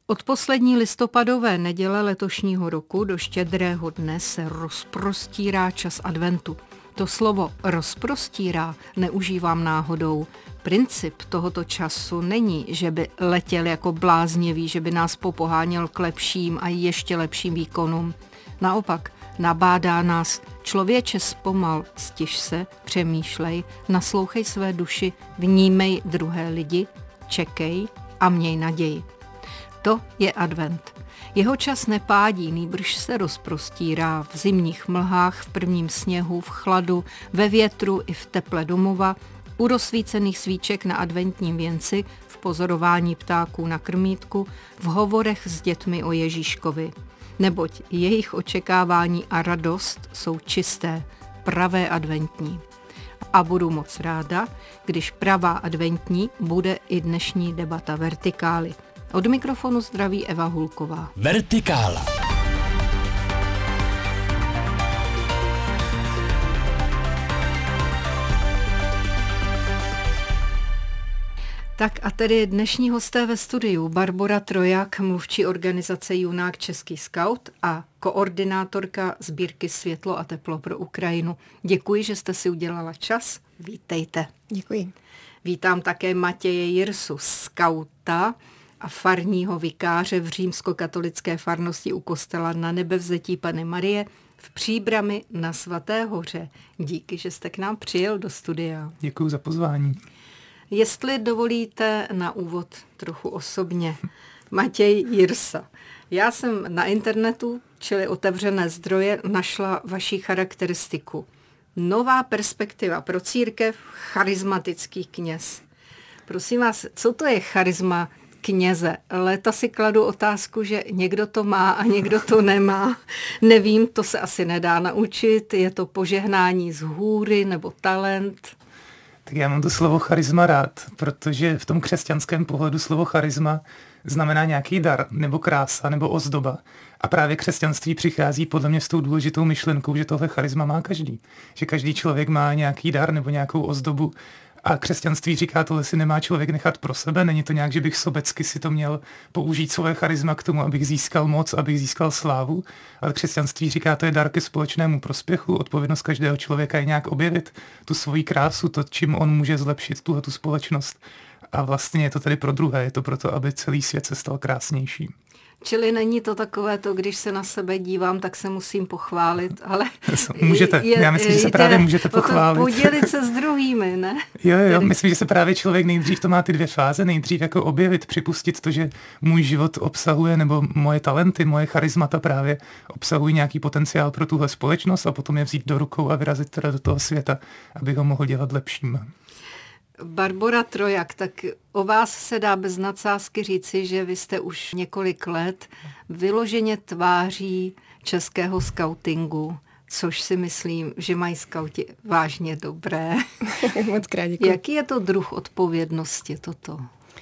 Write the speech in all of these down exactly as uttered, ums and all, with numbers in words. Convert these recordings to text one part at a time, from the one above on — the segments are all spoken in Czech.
Od poslední listopadové neděle letošního roku do štědrého dne se rozprostírá čas adventu. To slovo rozprostírá neužívám náhodou. Princip tohoto času není, že by letěl jako bláznivý, že by nás popoháněl k lepším a ještě lepším výkonům. Naopak, nabádá nás: člověče, zpomal, stiž se, přemýšlej, naslouchej své duši, vnímej druhé lidi, čekej a měj naději. To je advent. Jeho čas nepádí, nýbrž se rozprostírá v zimních mlhách, v prvním sněhu, v chladu, ve větru i v teple domova, u rozsvícených svíček na adventním věnci, v pozorování ptáků na krmítku, v hovorech s dětmi o Ježíškovi. Neboť jejich očekávání a radost jsou čisté, pravé adventní. A budu moc ráda, když pravá adventní bude i dnešní debata Vertikály. Od mikrofonu zdraví Eva Hulková. Vertikála. Tak a tedy dnešní hosté ve studiu: Barbora Trojak, mluvčí organizace Junák Český skaut a koordinátorka sbírky Světlo a teplo pro Ukrajinu. Děkuji, že jste si udělala čas. Vítejte. Děkuji. Vítám také Matěje Jirsu, skauta a farního vikáře v římskokatolické farnosti u kostela Na Nebevzetí Panny Marie v Příbrami na Svaté hoře. Díky, že jste k nám přijel do studia. Děkuji za pozvání. Jestli dovolíte na úvod trochu osobně. Matěj Jirsa. Já jsem na internetu, čili otevřené zdroje, našla vaši charakteristiku. Nová perspektiva pro církev, charismatický kněz. Prosím vás, co to je charisma kněze? Léta si kladu otázku, že někdo to má a někdo to nemá. Nevím, to se asi nedá naučit. Je to požehnání z hůry nebo talent? Tak já mám to slovo charisma rád, protože v tom křesťanském pohledu slovo charisma znamená nějaký dar, nebo krása, nebo ozdoba. A právě křesťanství přichází podle mě s tou důležitou myšlenkou, že tohle charisma má každý. Že každý člověk má nějaký dar nebo nějakou ozdobu. A křesťanství říká, tohle si nemá člověk nechat pro sebe. Není to nějak, že bych sobecky si to měl použít svoje charisma k tomu, abych získal moc, abych získal slávu. Ale křesťanství říká, to je dar ke společnému prospěchu. Odpovědnost každého člověka je nějak objevit tu svoji krásu, to, čím on může zlepšit tuhle tu společnost. A vlastně je to tedy pro druhé, je to proto, aby celý svět se stal krásnějším. Čili není to takové to, když se na sebe dívám, tak se musím pochválit, ale... Můžete, je, já myslím, že se právě můžete pochválit. Podělit se s druhými, ne? Jo, jo, myslím, že se právě člověk nejdřív to má ty dvě fáze, nejdřív jako objevit, připustit to, že můj život obsahuje, nebo moje talenty, moje charismata právě obsahují nějaký potenciál pro tuhle společnost a potom je vzít do rukou a vyrazit teda do toho světa, abych ho mohl dělat lepším. Barbora Trojak, tak o vás se dá bez nadsázky říci, že vy jste už několik let vyloženě tváří českého skautingu, což si myslím, že mají skauti vážně dobré. Moc krát děkuji. Jaký je to druh odpovědnosti toto?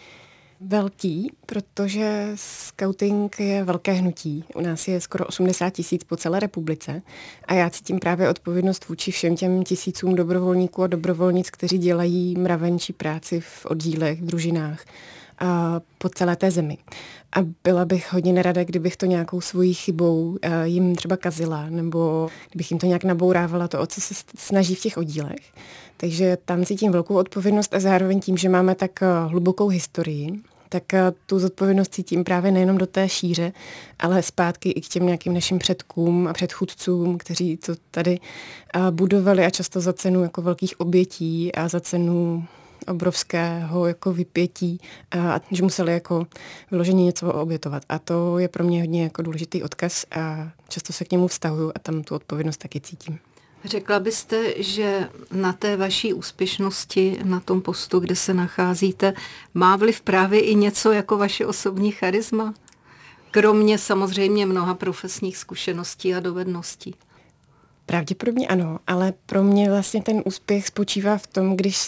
Velký, protože skauting je velké hnutí. U nás je skoro osmdesát tisíc po celé republice a já cítím právě odpovědnost vůči všem těm tisícům dobrovolníků a dobrovolnic, kteří dělají mravenčí práci v oddílech, v družinách a po celé té zemi. A byla bych hodně nerada, kdybych to nějakou svojí chybou jim třeba kazila, nebo kdybych jim to nějak nabourávala, to, o co se snaží v těch oddílech. Takže tam cítím velkou odpovědnost a zároveň tím, že máme tak hlubokou historii, tak tu zodpovědnost cítím právě nejenom do té šíře, ale zpátky i k těm nějakým našim předkům a předchůdcům, kteří to tady budovali a často za cenu jako velkých obětí a za cenu obrovského jako vypětí a že museli jako vyloženě něco obětovat. A to je pro mě hodně jako důležitý odkaz a často se k němu vztahuju a tam tu odpovědnost taky cítím. Řekla byste, že na té vaší úspěšnosti, na tom postu, kde se nacházíte, má vliv právě i něco jako vaše osobní charisma? Kromě samozřejmě mnoha profesních zkušeností a dovedností. Pravděpodobně ano, ale pro mě vlastně ten úspěch spočívá v tom, když se mi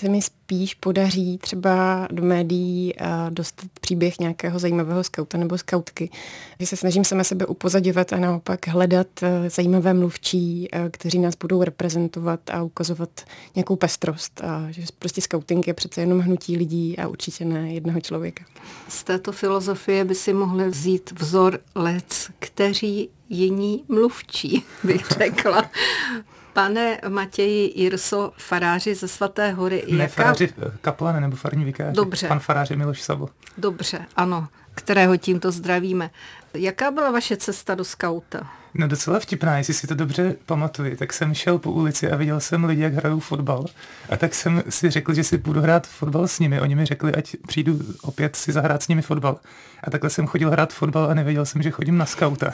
spíš podaří třeba do médií dostat příběh nějakého zajímavého skauta nebo skautky. Že se snažím sama sebe upozadňovat a naopak hledat zajímavé mluvčí, kteří nás budou reprezentovat a ukazovat nějakou pestrost. A že prostě skauting je přece jenom hnutí lidí a určitě ne jednoho člověka. Z této filozofie by si mohli vzít vzor lec, kteří jiní mluvčí, bych řekla. Pane Matěji Jirso, faráři ze Svaté Hory. Ne, jaká... faráři kaplane nebo farní vikáři. Dobře. Pan farář je Miloš Sabo. Dobře, ano, kterého tímto zdravíme. Jaká byla vaše cesta do skauta? No docela vtipná, jestli si to dobře pamatuji, tak jsem šel po ulici a viděl jsem lidi, jak hrajou fotbal. A tak jsem si řekl, že si budu hrát fotbal s nimi. Oni mi řekli, ať přijdu opět si zahrát s nimi fotbal. A takhle jsem chodil hrát fotbal a nevěděl jsem, že chodím na skauta.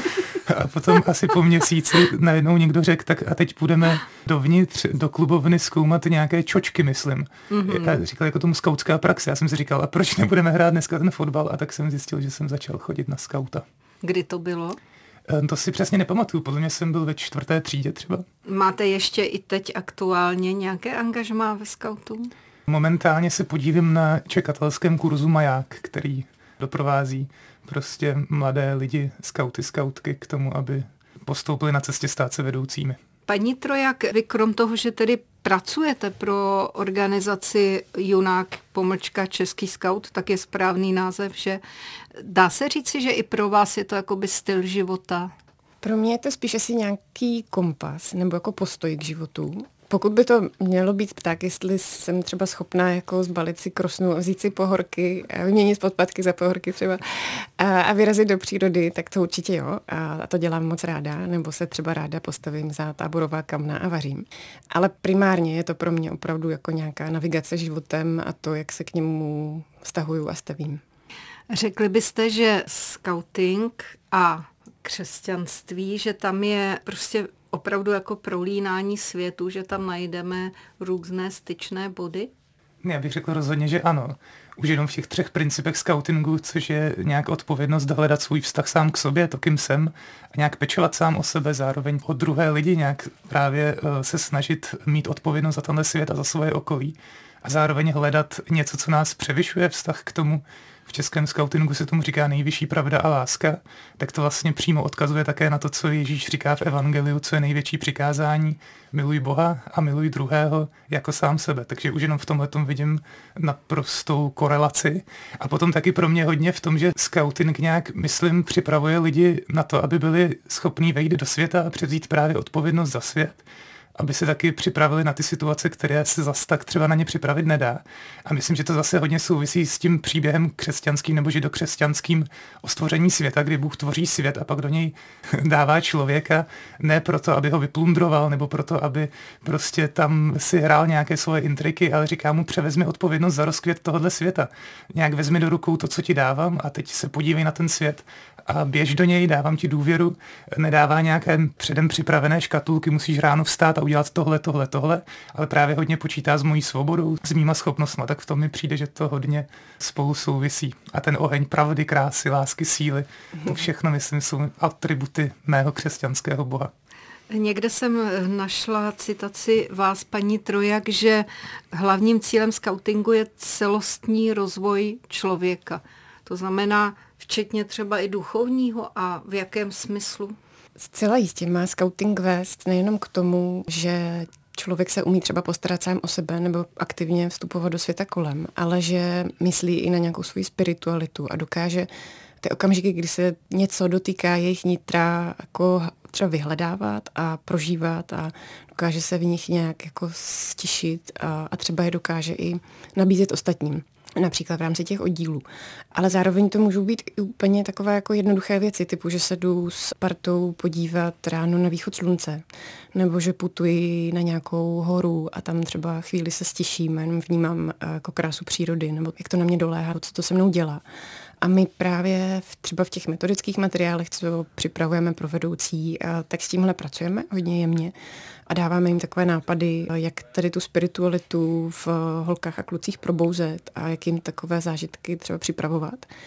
A potom asi po měsíci najednou někdo řekl, tak a teď půjdeme dovnitř do klubovny zkoumat nějaké čočky, myslím. Mm-hmm. A říkal jako tomu skautská praxe. Já jsem si říkal, a proč nebudeme hrát dneska ten fotbal? A tak jsem zjistil, že jsem začal chodit na skauta. Kdy to bylo? To si přesně nepamatuju, podle mě jsem byl ve čtvrté třídě třeba. Máte ještě i teď aktuálně nějaké angažmá ve skautu? Momentálně se podílím na čekatelském kurzu Maják, který doprovází prostě mladé lidi, skauty, skautky k tomu, aby postoupili na cestě stát se vedoucími. Paní Trojak, vy krom toho, že tedy pracujete pro organizaci Junák pomlčka Český skaut, tak je správný název, že dá se říci, že i pro vás je to jakoby styl života? Pro mě je to spíš asi nějaký kompas nebo jako postoj k životu. Pokud by to mělo být tak, jestli jsem třeba schopná jako zbalit si krosnu a vzít si pohorky, a vyměnit podpatky za pohorky třeba a, a vyrazit do přírody, tak to určitě jo. A, a to dělám moc ráda, nebo se třeba ráda postavím za táborová kamna a vařím. Ale primárně je to pro mě opravdu jako nějaká navigace životem a to, jak se k němu vztahuju a stavím. Řekli byste, že skauting a křesťanství, že tam je prostě opravdu jako prolínání světu, že tam najdeme různé styčné body? Já bych řekl rozhodně, že ano. Už jenom v těch třech principech skautingu, což je nějak odpovědnost hledat svůj vztah sám k sobě, to kým jsem, a nějak pečovat sám o sebe, zároveň o druhé lidi, nějak právě uh, se snažit mít odpovědnost za tenhle svět a za svoje okolí. A zároveň hledat něco, co nás převyšuje, vztah k tomu. V českém skautingu se tomu říká nejvyšší pravda a láska, tak to vlastně přímo odkazuje také na to, co Ježíš říká v evangeliu, co je největší přikázání. Miluj Boha a miluj druhého jako sám sebe. Takže už jenom v tomhletom vidím naprostou korelaci. A potom taky pro mě hodně v tom, že skauting nějak, myslím, připravuje lidi na to, aby byli schopní vejít do světa a převzít právě odpovědnost za svět, aby se taky připravili na ty situace, které se zas tak třeba na ně připravit nedá. A myslím, že to zase hodně souvisí s tím příběhem křesťanským nebo židokřesťanským o stvoření světa, kdy Bůh tvoří svět a pak do něj dává člověka, ne proto, aby ho vyplundroval, nebo proto, aby prostě tam si hrál nějaké svoje intriky, ale říká mu, převezmi odpovědnost za rozkvět tohohle světa. Nějak vezmi do rukou to, co ti dávám a teď se podívej na ten svět a běž do něj, dávám ti důvěru, nedává nějaké předem připravené škatulky, musíš ráno vstát a udělat tohle, tohle, tohle, ale právě hodně počítá s mojí svobodou, s mýma schopnostmi, tak v tom mi přijde, že to hodně spolu souvisí. A ten oheň pravdy, krásy, lásky, síly, to všechno, myslím, jsou atributy mého křesťanského Boha. Někde jsem našla citaci vás, paní Trojak, že hlavním cílem skautingu je celostní rozvoj člověka. To znamená včetně třeba i duchovního, a v jakém smyslu? Zcela jistě má skauting vést nejenom k tomu, že člověk se umí třeba postarat sám o sebe nebo aktivně vstupovat do světa kolem, ale že myslí i na nějakou svou spiritualitu a dokáže ty okamžiky, kdy se něco dotýká jejich nitra, jako třeba vyhledávat a prožívat a dokáže se v nich nějak jako stišit a, a třeba je dokáže i nabízet ostatním. Například v rámci těch oddílů. Ale zároveň to můžou být i úplně takové jako jednoduché věci, typu, že se jdu s partou podívat ráno na východ slunce, nebo že putuji na nějakou horu a tam třeba chvíli se stiším, jenom vnímám jako krásu přírody, nebo jak to na mě doléhá, co to se mnou dělá. A my právě v, třeba v těch metodických materiálech, co připravujeme pro vedoucí, tak s tímhle pracujeme hodně jemně a dáváme jim takové nápady, jak tady tu spiritualitu v holkách a klucích probouzet a jak jim takové zážitky třeba připravovat.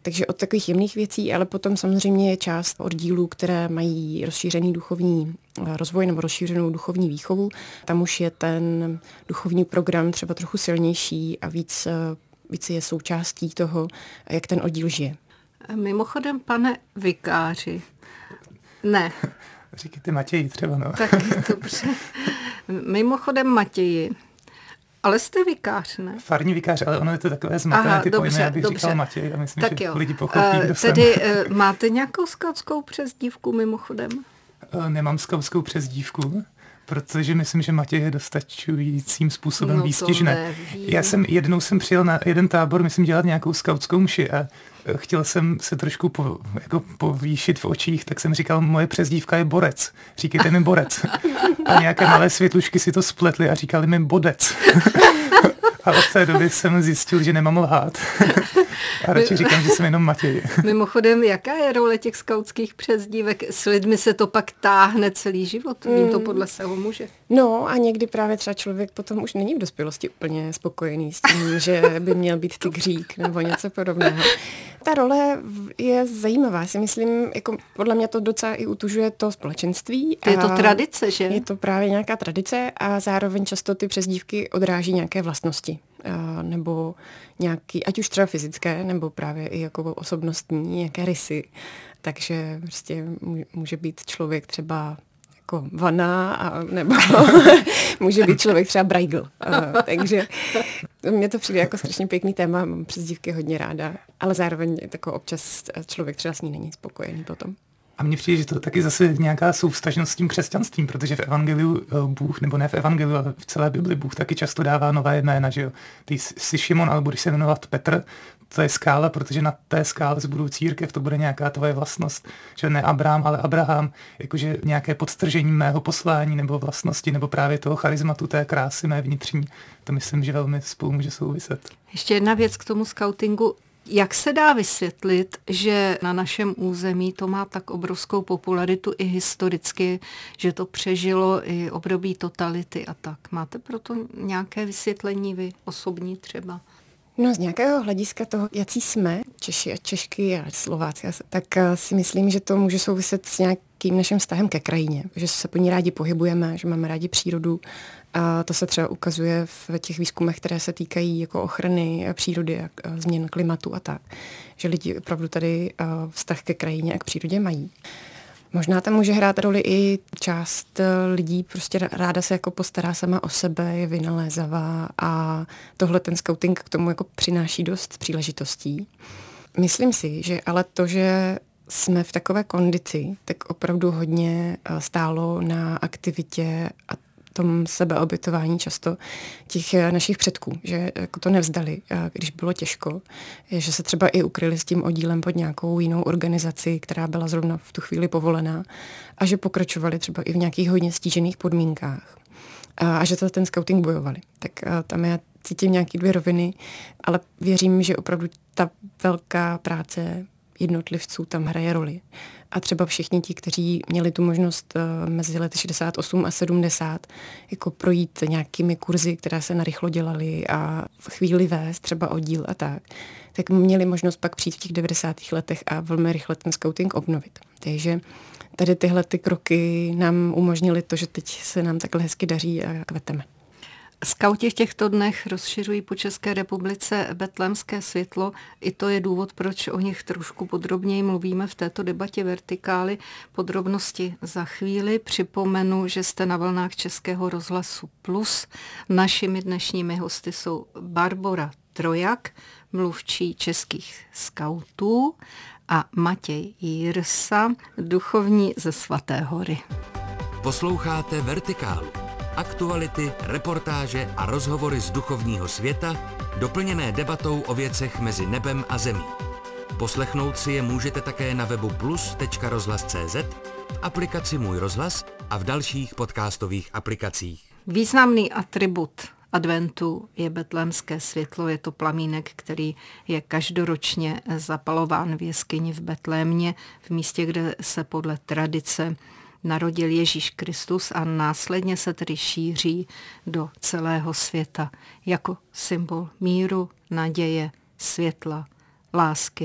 Takže od takových jemných věcí, ale potom samozřejmě je část oddílů, které mají rozšířený duchovní rozvoj nebo rozšířenou duchovní výchovu. Tam už je ten duchovní program třeba trochu silnější a víc, víc je součástí toho, jak ten oddíl žije. Mimochodem, pane vikáři, ne. Říkejte Matěji třeba, no. Tak dobře. Mimochodem Matěji, ale jste vikář, ne? Farní vikář, ale ono je to takové zmatené ty dobře, pojmy, abych dobře. říkal Matěj a myslím, tak že jo. lidi pochopí, kdo Tedy jsem. máte nějakou skautskou přezdívku mimochodem? Nemám skautskou přezdívku, protože myslím, že Matěj je dostačujícím způsobem No výstižné. Já jsem jednou jsem přijel na jeden tábor, myslím, dělat nějakou skautskou mši a chtěl jsem se trošku po, jako povýšit v očích, tak jsem říkal, moje přezdívka je Borec. Říkejte mi Borec. A nějaké malé světlušky si to spletly a říkali mi Bodec. A od té doby jsem zjistil, že nemám lhát. A radši říkám, že jsem jenom Matěj. Mimochodem, jaká je role těch skautských přezdívek? S lidmi se to pak táhne celý život. Vím to podle svého muže. No a někdy právě třeba člověk potom už není v dospělosti úplně spokojený s tím, že by měl být tygřík nebo něco podobného. Ta role je zajímavá, si myslím, jako podle mě to docela i utužuje to společenství. Je to tradice, že? Je to právě nějaká tradice a zároveň často ty přezdívky odráží nějaké vlastnosti. Nebo nějaký, ať už třeba fyzické, nebo právě i jako osobnostní, nějaké rysy. Takže prostě může být člověk třeba jako vana, a, nebo může být člověk třeba Braigl. A, takže mně to přijde jako strašně pěkný téma, mám přezdívky hodně ráda, ale zároveň jako občas člověk třeba s ní není spokojený potom. A mně přijde, že to taky zase nějaká souvztažnost s tím křesťanstvím, protože v evangeliu Bůh, nebo ne v evangeliu, ale v celé Bibli Bůh taky často dává nové jména, že jo. Ty jsi Šimon, ale budeš se jmenovat Petr, to je skála, protože na té skále zbudou církev, to bude nějaká tvoje vlastnost, že ne Abraham, ale Abraham, jakože nějaké podstržení mého poslání nebo vlastnosti, nebo právě toho charizmatu, té krásy mé vnitřní. To myslím, že velmi spolu může souviset. Ještě jedna věc k tomu skautingu. Jak se dá vysvětlit, že na našem území to má tak obrovskou popularitu i historicky, že to přežilo i období totality a tak? Máte proto nějaké vysvětlení vy, osobní třeba? No z nějakého hlediska toho, jací jsme, Češi a Češky a Slováci, tak si myslím, že to může souviset s nějakým naším vztahem ke krajině, že se po ní rádi pohybujeme, že máme rádi přírodu. A to se třeba ukazuje v těch výzkumech, které se týkají jako ochrany přírody a změn klimatu a tak. Že lidi opravdu tady vztah ke krajině a k přírodě mají. Možná tam může hrát roli i část lidí, prostě ráda se jako postará sama o sebe, je vynalézavá a tohle ten skauting k tomu jako přináší dost příležitostí. Myslím si, že ale to, že jsme v takové kondici, tak opravdu hodně stálo na aktivitě a tom sebeobětování často těch našich předků, že jako to nevzdali, když bylo těžko, že se třeba i ukryli s tím oddílem pod nějakou jinou organizaci, která byla zrovna v tu chvíli povolená a že pokračovali třeba i v nějakých hodně stížených podmínkách a, a že to ten skauting bojovali. Tak tam já cítím nějaké dvě roviny, ale věřím, že opravdu ta velká práce jednotlivců tam hraje roli. A třeba všichni ti, kteří měli tu možnost mezi lety šedesát osm a sedmdesát jako projít nějakými kurzy, které se narychlo dělaly a v chvíli vést třeba oddíl a tak, tak měli možnost pak přijít v těch devadesátých letech a velmi rychle ten skauting obnovit. Takže tady tyhle ty kroky nám umožnily to, že teď se nám takhle hezky daří a kveteme. Skauti v těchto dnech rozšiřují po České republice betlémské světlo. I to je důvod, proč o nich trošku podrobněji mluvíme v této debatě Vertikály. Podrobnosti za chvíli. Připomenu, že jste na vlnách Českého rozhlasu Plus. Našimi dnešními hosty jsou Barbora Trojak, mluvčí českých skautů, a Matěj Jirsa, duchovní ze Svaté Hory. Posloucháte Vertikálu. Aktuality, reportáže a rozhovory z duchovního světa, doplněné debatou o věcech mezi nebem a zemí. Poslechnout si je můžete také na webu plus tečka rozhlas tečka cé zet, v aplikaci Můj rozhlas a v dalších podcastových aplikacích. Významný atribut adventu je betlémské světlo. Je to plamínek, který je každoročně zapalován v jeskyni v Betlémě, v místě, kde se podle tradice narodil Ježíš Kristus a následně se tedy šíří do celého světa jako symbol míru, naděje, světla, lásky,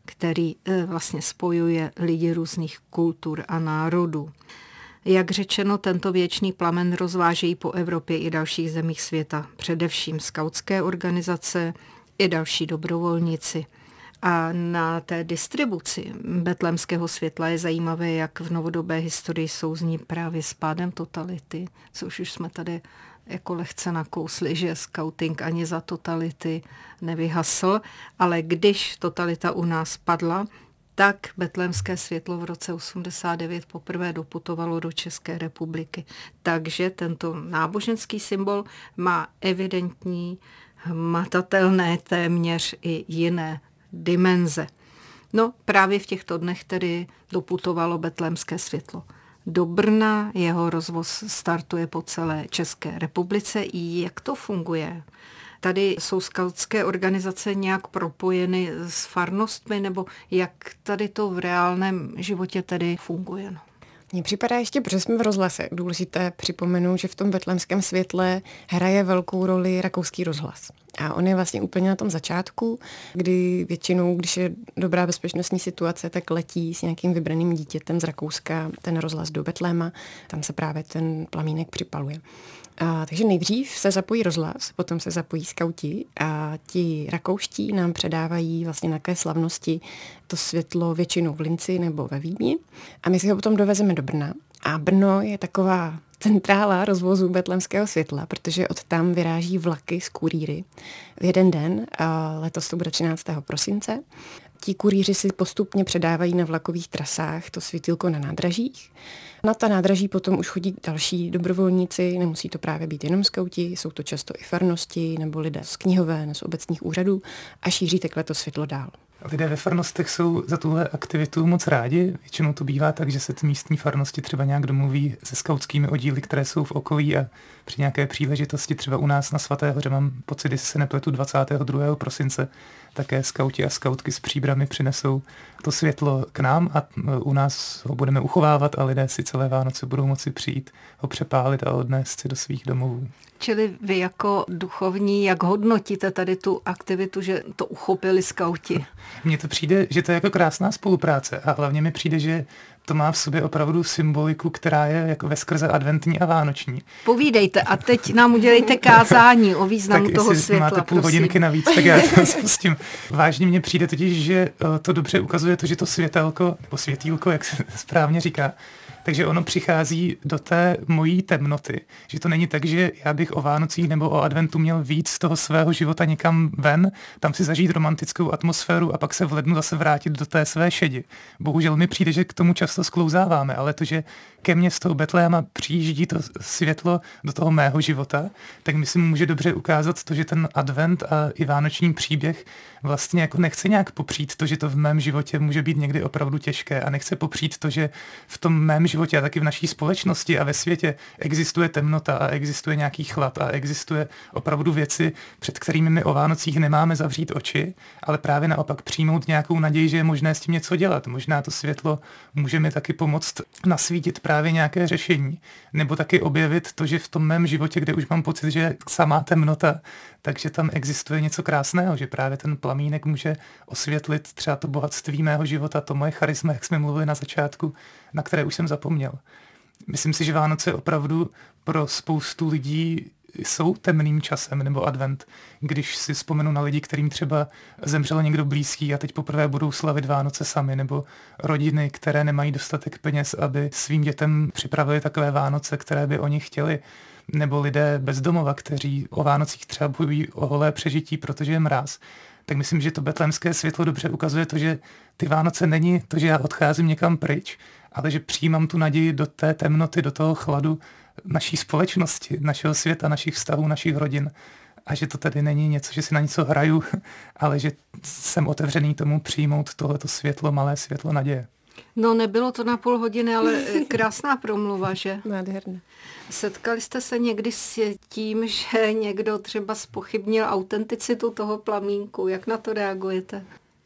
který vlastně spojuje lidi různých kultur a národů. Jak řečeno, tento věčný plamen rozvážejí po Evropě i dalších zemích světa, především skautské organizace i další dobrovolníci. A na té distribuci betlémského světla je zajímavé, jak v novodobé historii souzní právě s pádem totality, což už jsme tady jako lehce nakousli, že skauting ani za totality nevyhasl, ale když totalita u nás padla, tak betlémské světlo v roce osmdesát devět poprvé doputovalo do České republiky. Takže tento náboženský symbol má evidentní, hmatatelné téměř i jiné dimenze. No právě v těchto dnech tedy doputovalo betlémské světlo do Brna, jeho rozvoz startuje po celé České republice. Jak to funguje? Tady jsou skautské organizace nějak propojeny s farnostmi, nebo jak tady to v reálném životě tedy funguje? No? Mně připadá ještě, protože jsme v rozhlase, důležité připomenout, že v tom betlémském světle hraje velkou roli rakouský rozhlas. A on je vlastně úplně na tom začátku, kdy většinou, když je dobrá bezpečnostní situace, tak letí s nějakým vybraným dítětem z Rakouska ten rozhlas do Betléma, tam se právě ten plamínek připaluje. A, takže nejdřív se zapojí rozhlas, potom se zapojí skauti a ti rakouští nám předávají vlastně na té slavnosti to světlo většinou v Linci nebo ve Vídni a my si ho potom dovezeme do Brna. A Brno je taková centrála rozvozu betlémského světla, protože od tam vyráží vlaky z kurýry v jeden den, a letos to bude třináctého prosince. Ti kurýři si postupně předávají na vlakových trasách to světýlko na nádražích. Na ta nádraží potom už chodí další dobrovolníci, nemusí to právě být jenom skauti, jsou to často i farnosti nebo lidé z knihoven, z obecních úřadů a šíří takhle to světlo dál. Lidé ve farnostech jsou za tuhle aktivitu moc rádi. Většinou to bývá tak, že se ty místní farnosti třeba nějak domluví se skautskými oddíly, které jsou v okolí a při nějaké příležitosti třeba u nás na Svaté hoře, mám pocit, že se nepletu dvacátého druhého prosince, také skauti a skautky s příbrami přinesou to světlo k nám a u nás ho budeme uchovávat a lidé si celé Vánoce budou moci přijít, ho přepálit a odnést si do svých domovů. Čili vy jako duchovní, jak hodnotíte tady tu aktivitu, že to uchopili skauti? Mně to přijde, že to je jako krásná spolupráce a hlavně mi přijde, že to má v sobě opravdu symboliku, která je jako veskrze adventní a vánoční. Povídejte a teď nám udělejte kázání o významu tak toho světla. Tak máte půl prosím. hodinky navíc, tak já to spustím. Vážně mně přijde totiž, že to dobře ukazuje to, že to světelko, nebo světýlko, jak se správně říká, takže ono přichází do té mojí temnoty. Že to není tak, že já bych o Vánocích nebo o adventu měl víc z toho svého života někam ven, tam si zažít romantickou atmosféru a pak se v lednu zase vrátit do té své šedi. Bohužel mi přijde, že k tomu často sklouzáváme, ale to, že ke mně z toho Betléma přijíždí to světlo do toho mého života, tak myslím, může dobře ukázat to, že ten advent a i vánoční příběh vlastně jako nechce nějak popřít to, že to v mém životě může být někdy opravdu těžké a nechce popřít to, že v tom mém životě a taky v naší společnosti a ve světě existuje temnota a existuje nějaký chlad a existuje opravdu věci, před kterými my o Vánocích nemáme zavřít oči, ale právě naopak přijmout nějakou naději, že je možné s tím něco dělat. Možná to světlo může mi taky pomoct nasvítit právě nějaké řešení, nebo taky objevit to, že v tom mém životě, kde už mám pocit, že je samá temnota, takže tam existuje něco krásného, že právě ten plamínek může osvětlit třeba to bohatství mého života, to moje charisma, jak jsme mluvili na začátku, na které už jsem zapomněl. Myslím si, že Vánoce opravdu pro spoustu lidí jsou temným časem, nebo advent, když si vzpomenu na lidi, kterým třeba zemřel někdo blízký a teď poprvé budou slavit Vánoce sami, nebo rodiny, které nemají dostatek peněz, aby svým dětem připravili takové Vánoce, které by oni chtěli, nebo lidé bez domova, kteří o Vánocích třeba bojují o holé přežití, protože je mráz. Tak myslím, že to betlémské světlo dobře ukazuje to, že ty Vánoce není to, že já odcházím někam pryč, ale že přijímám tu naději do té temnoty, do toho chladu naší společnosti, našeho světa, našich vztahů, našich rodin. A že to tady není něco, že si na něco hraju, ale že jsem otevřený tomu přijmout tohleto světlo, malé světlo naděje. No nebylo to na půl hodiny, ale krásná promluva, že? Nádherné. Setkali jste se někdy s tím, že někdo třeba zpochybnil autenticitu toho plamínku? Jak na to reagujete?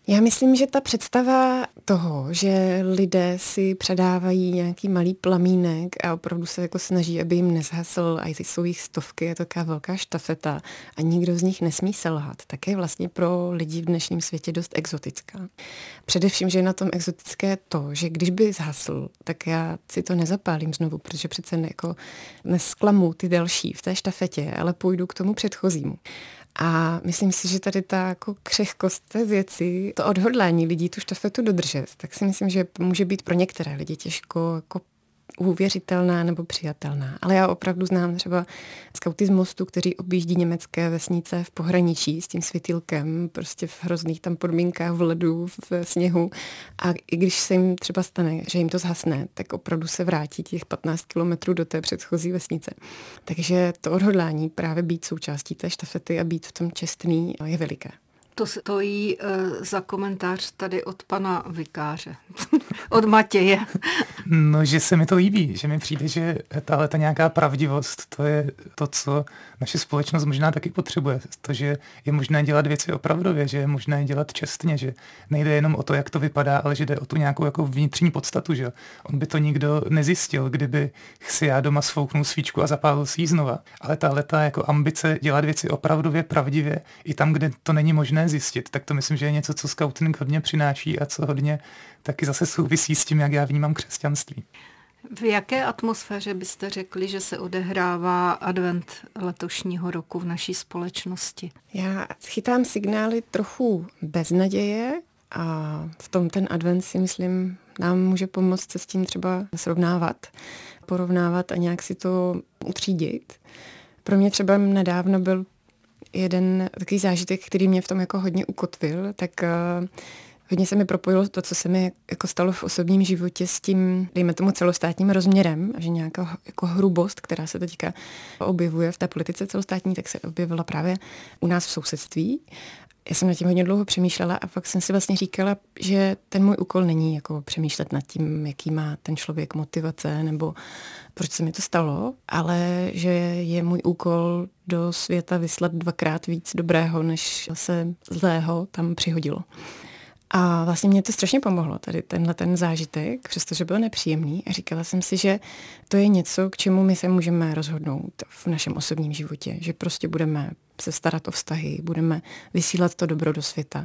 Já myslím, že ta představa toho, že lidé si předávají nějaký malý plamínek a opravdu se jako snaží, aby jim nezhasl, a jsou jich stovky, je to taková velká štafeta a nikdo z nich nesmí selhat, tak je vlastně pro lidi v dnešním světě dost exotická. Především, že je na tom exotické to, že když by zhasl, tak já si to nezapálím znovu, protože přece ne, jako nesklamu ty další v té štafetě, ale půjdu k tomu předchozímu. A myslím si, že tady ta jako křehkost té věci, to odhodlání lidí tu štafetu dodržet, tak si myslím, že může být pro některé lidi těžko jako uvěřitelná nebo přijatelná. Ale já opravdu znám třeba skauty z Mostu, kteří objíždí německé vesnice v pohraničí s tím světýlkem, prostě v hrozných tam podmínkách, v ledu, v sněhu. A i když se jim třeba stane, že jim to zhasne, tak opravdu se vrátí těch patnáct kilometrů do té předchozí vesnice. Takže to odhodlání právě být součástí té štafety a být v tom čestný je veliké. To stojí uh, za komentář tady od pana vikáře, od Matěje. No, že se mi to líbí, že mi přijde, že tahle ta nějaká pravdivost, to je to, co naše společnost možná taky potřebuje. To, že je možné dělat věci opravdově, že je možné dělat čestně, že nejde jenom o to, jak to vypadá, ale že jde o tu nějakou jako vnitřní podstatu, že on by to nikdo nezjistil, kdyby si já doma sfouknul svíčku a zapálil si ji znova. Ale tahle ta jako ambice dělat věci opravdově, pravdivě, i tam, kde to není možné zjistit, tak to myslím, že je něco, co skauting hodně přináší a co hodně taky zase souvisí s tím, jak já vnímám křesťanství. V jaké atmosféře byste řekli, že se odehrává advent letošního roku v naší společnosti? Já chytám signály trochu beznaděje a v tom ten advent si myslím nám může pomoct se s tím třeba srovnávat, porovnávat a nějak si to utřídit. Pro mě třeba nedávno byl jeden takový zážitek, který mě v tom jako hodně ukotvil, tak uh, hodně se mi propojilo to, co se mi jako stalo v osobním životě s tím, dejme tomu, celostátním rozměrem, že nějaká jako hrubost, která se teďka objevuje v té politice celostátní, tak se objevila právě u nás v sousedství. Já jsem nad tím hodně dlouho přemýšlela a pak jsem si vlastně říkala, že ten můj úkol není jako přemýšlet nad tím, jaký má ten člověk motivace nebo proč se mi to stalo, ale že je můj úkol do světa vyslat dvakrát víc dobrého, než se zlého tam přihodilo. A vlastně mě to strašně pomohlo, tady tenhle ten zážitek, přestože byl nepříjemný. A říkala jsem si, že to je něco, k čemu my se můžeme rozhodnout v našem osobním životě. Že prostě budeme se starat o vztahy, budeme vysílat to dobro do světa.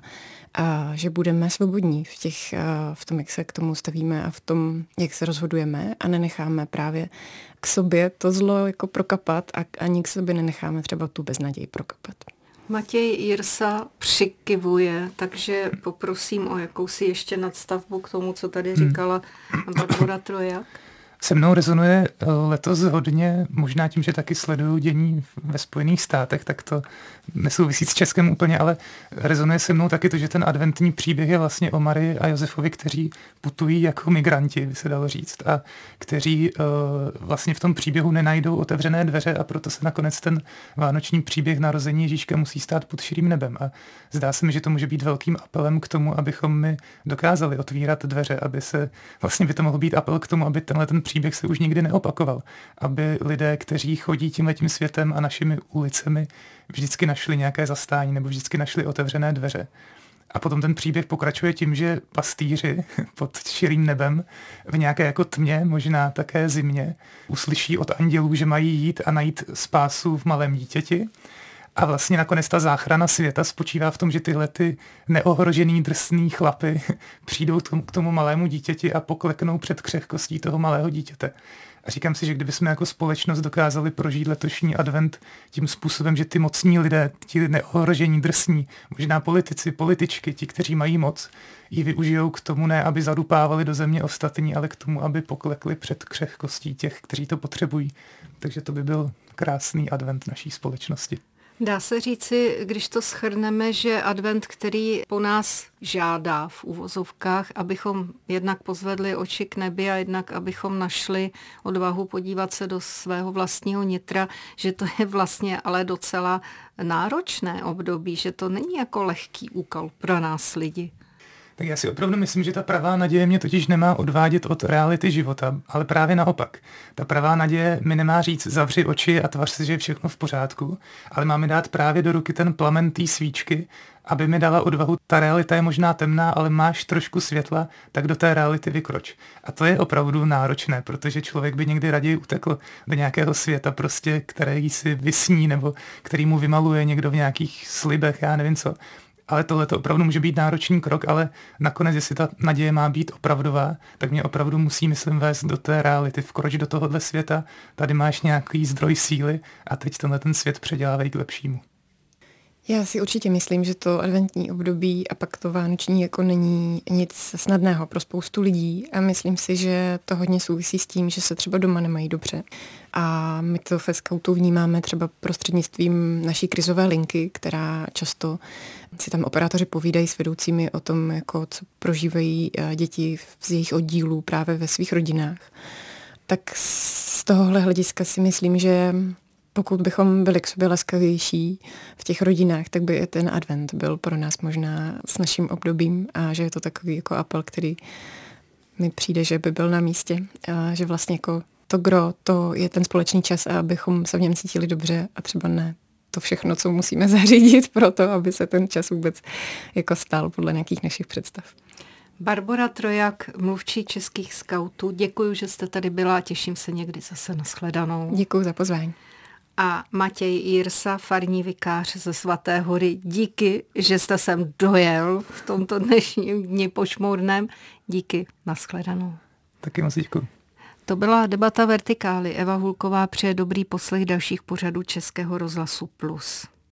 A že budeme svobodní v, těch, v tom, jak se k tomu stavíme a v tom, jak se rozhodujeme a nenecháme právě k sobě to zlo jako prokapat a ani k sobě nenecháme třeba tu beznaději prokapat. Matěj Jirsa přikivuje, takže poprosím o jakousi ještě nadstavbu k tomu, co tady říkala Barbora Trojak. Se mnou rezonuje letos hodně, možná tím, že taky sleduju dění ve Spojených státech, tak to nesouvisí s Českem úplně, ale rezonuje se mnou taky to, že ten adventní příběh je vlastně o Marii a Josefovi, kteří putují jako migranti, by se dalo říct, a kteří uh, vlastně v tom příběhu nenajdou otevřené dveře a proto se nakonec ten vánoční příběh narození Ježíška musí stát pod širým nebem. A zdá se mi, že to může být velkým apelem k tomu, abychom my dokázali otvírat dveře, aby se, vlastně by to mohl být apel k tomu, aby tenhle ten příběh se už nikdy neopakoval. Aby lidé, kteří chodí tímhletím světem a našimi ulicemi, vždycky našli nějaké zastání nebo vždycky našli otevřené dveře. A potom ten příběh pokračuje tím, že pastýři pod širým nebem v nějaké jako tmě, možná také zimě, uslyší od andělů, že mají jít a najít spásu v malém dítěti. A vlastně nakonec ta záchrana světa spočívá v tom, že tyhle ty neohrožený drsný chlapy přijdou k tomu, k tomu malému dítěti a pokleknou před křehkostí toho malého dítěte. A říkám si, že kdybychom jako společnost dokázali prožít letošní advent tím způsobem, že ty mocní lidé, ti neohrožení drsní, možná politici, političky, ti, kteří mají moc, ji využijou k tomu ne, aby zadupávali do země ostatní, ale k tomu, aby poklekli před křehkostí těch, kteří to potřebují. Takže to by byl krásný advent naší společnosti. Dá se říci, když to shrneme, že advent, který po nás žádá v uvozovkách, abychom jednak pozvedli oči k nebi a jednak abychom našli odvahu podívat se do svého vlastního nitra, že to je vlastně ale docela náročné období, že to není jako lehký úkol pro nás lidi. Tak já si opravdu myslím, že ta pravá naděje mě totiž nemá odvádět od reality života, ale právě naopak. Ta pravá naděje mi nemá říct zavři oči a tvař se, že je všechno v pořádku, ale má mi dát právě do ruky ten plamen té svíčky, aby mi dala odvahu. Ta realita je možná temná, ale máš trošku světla, tak do té reality vykroč. A to je opravdu náročné, protože člověk by někdy raději utekl do nějakého světa, prostě, který si vysní nebo který mu vymaluje někdo v nějakých slibech, já nevím co. Ale tohle to opravdu může být náročný krok, ale nakonec, jestli ta naděje má být opravdová, tak mě opravdu musí, myslím, vést do té reality. Vkroč do tohohle světa, tady máš nějaký zdroj síly a teď tenhle ten svět předělávej k lepšímu. Já si určitě myslím, že to adventní období a pak to vánoční jako není nic snadného pro spoustu lidí a myslím si, že to hodně souvisí s tím, že se třeba doma nemají dobře. A my to ve skautu vnímáme třeba prostřednictvím naší krizové linky, která často si tam operátoři povídají s vedoucími o tom, jako co prožívají děti z jejich oddílů právě ve svých rodinách. Tak z tohohle hlediska si myslím, že pokud bychom byli k sobě laskavější v těch rodinách, tak by ten advent byl pro nás možná s naším obdobím a že je to takový jako apel, který mi přijde, že by byl na místě. A že vlastně jako to gro, to je ten společný čas a abychom se v něm cítili dobře a třeba ne to všechno, co musíme zařídit pro to, aby se ten čas vůbec jako stal podle nějakých našich představ. Barbora Trojak, mluvčí českých skautů, děkuji, že jste tady byla a těším se někdy zase na shledanou. Děkuji za pozvání. A Matěj Jirsa, farní vikář ze Svaté Hory, díky, že jste sem dojel v tomto dnešním dni pošmoudném. Díky, nashledanou. Taky moc děkuji. To byla debata Vertikály. Eva Hulková přeje dobrý poslech dalších pořadů Českého rozhlasu Plus.